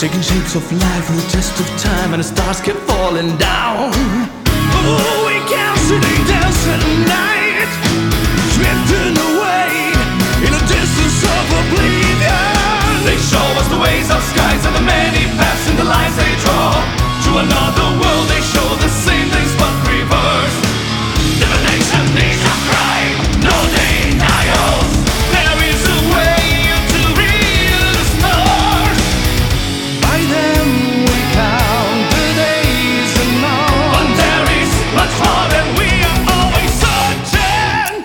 taking shapes of life in the test of time, and the stars kept falling down. Oh, we casually dance at night, drifting away in the distance of oblivion. They show us the ways of skies and the many paths and the lines they draw. To another world they show the same things but reverse. Divination needs a crime, no denials. There is a way to read the stars. By them we count the days and hours, but there is much more than we are always searching.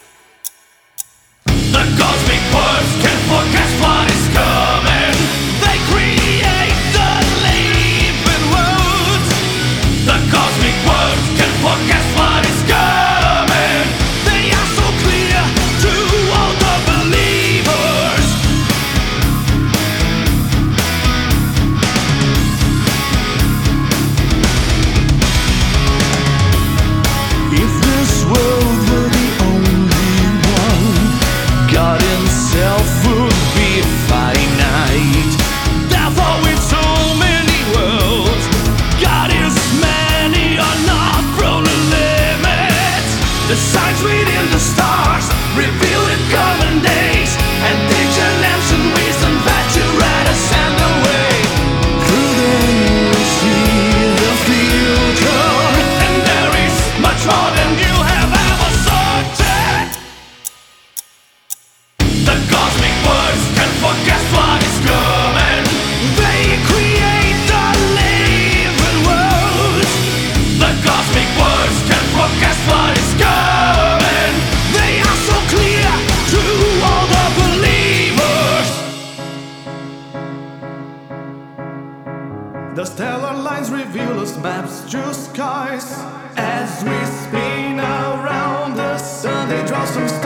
The cosmic words can forecast what is coming. They create the living worlds. The cosmic words can forecast what is coming. They are so clear to all the believers. If this world were the only one, God himself would be finite. Therefore with so many worlds, God is many are not prone to limits. The signs within the stars reveal in common days, and ancient ancient wisdom that you rather send away. Through them we see the future, and there is much more than you have ever searched. The cosmic words can forecast what is coming. They create the living worlds. The cosmic words can forecast what is coming. They are so clear to all the believers. The stellar lines reveal us maps to skies. As we spin around the sun, they draw some